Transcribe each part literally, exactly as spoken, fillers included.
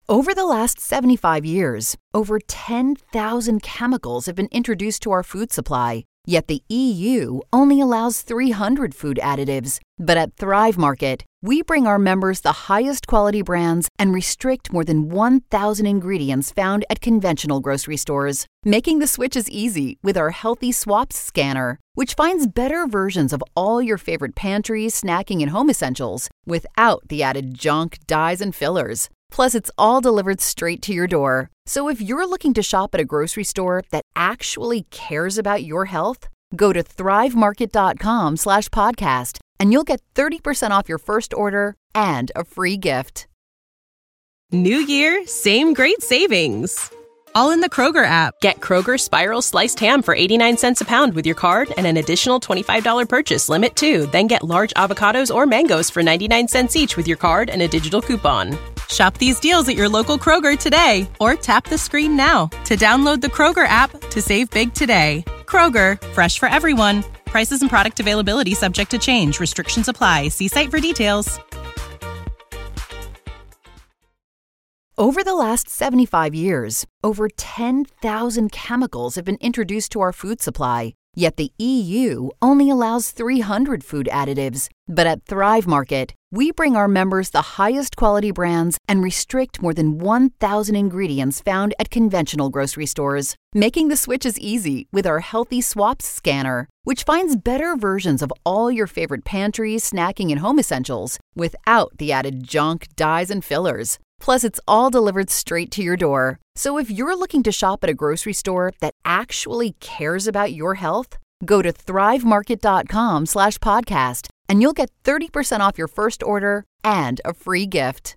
Over the last seventy-five years, over ten thousand chemicals have been introduced to our food supply, yet the E U only allows three hundred food additives. But at Thrive Market, we bring our members the highest quality brands and restrict more than one thousand ingredients found at conventional grocery stores, making the switches easy with our Healthy Swaps scanner, which finds better versions of all your favorite pantry, snacking, and home essentials without the added junk, dyes, and fillers. Plus, it's all delivered straight to your door. So if you're looking to shop at a grocery store that actually cares about your health, go to thrivemarket.com slash podcast and you'll get thirty percent off your first order and a free gift. New year, same great savings. All in the Kroger app. Get Kroger Spiral Sliced Ham for eighty-nine cents a pound with your card and an additional twenty-five dollars purchase limit too. Then get large avocados or mangoes for ninety-nine cents each with your card and a digital coupon. Shop these deals at your local Kroger today or tap the screen now to download the Kroger app to save big today. Kroger, fresh for everyone. Prices and product availability subject to change. Restrictions apply. See site for details. Over the last seventy-five years, over ten thousand chemicals have been introduced to our food supply, yet the E U only allows three hundred food additives. But at Thrive Market, we bring our members the highest quality brands and restrict more than one thousand ingredients found at conventional grocery stores, making the switches easy with our Healthy Swaps scanner, which finds better versions of all your favorite pantry, snacking, and home essentials without the added junk, dyes, and fillers. Plus, it's all delivered straight to your door. So if you're looking to shop at a grocery store that actually cares about your health, go to thrivemarket.com slash podcast and you'll get thirty percent off your first order and a free gift.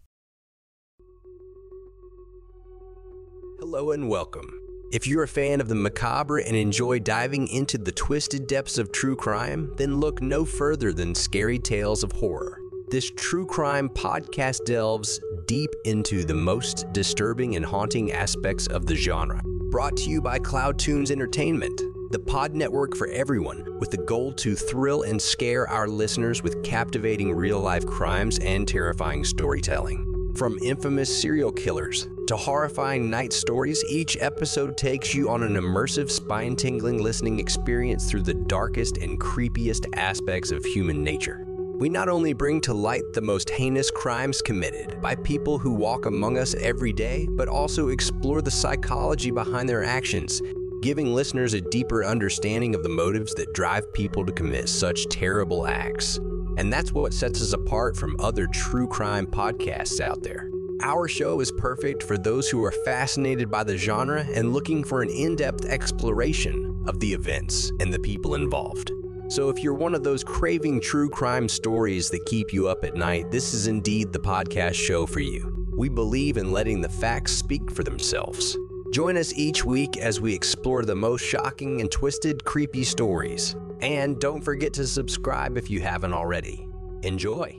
Hello and welcome. If you're a fan of the macabre and enjoy diving into the twisted depths of true crime, then look no further than Scary Tales of Horror. This true crime podcast delves deep into the most disturbing and haunting aspects of the genre. Brought to you by Cloud Tunes Entertainment, the pod network for everyone, with the goal to thrill and scare our listeners with captivating real-life crimes and terrifying storytelling. From infamous serial killers to horrifying night stories, each episode takes you on an immersive, spine-tingling listening experience through the darkest and creepiest aspects of human nature. We not only bring to light the most heinous crimes committed by people who walk among us every day, but also explore the psychology behind their actions, giving listeners a deeper understanding of the motives that drive people to commit such terrible acts. And that's what sets us apart from other true crime podcasts out there. Our show is perfect for those who are fascinated by the genre and looking for an in-depth exploration of the events and the people involved. So if you're one of those craving true crime stories that keep you up at night, this is indeed the podcast show for you. We believe in letting the facts speak for themselves. Join us each week as we explore the most shocking and twisted, creepy stories. And don't forget to subscribe if you haven't already. Enjoy.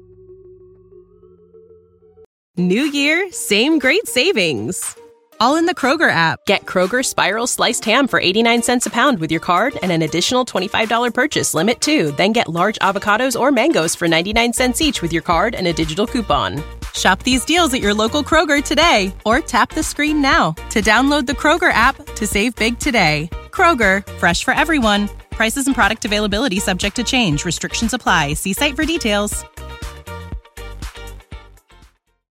New year, same great savings. All in the Kroger app. Get Kroger Spiral Sliced Ham for eighty-nine cents a pound with your card and an additional twenty-five dollars purchase limit too. Then get large avocados or mangoes for ninety-nine cents each with your card and a digital coupon. Shop these deals at your local Kroger today or tap the screen now to download the Kroger app to save big today. Kroger, fresh for everyone. Prices and product availability subject to change. Restrictions apply. See site for details.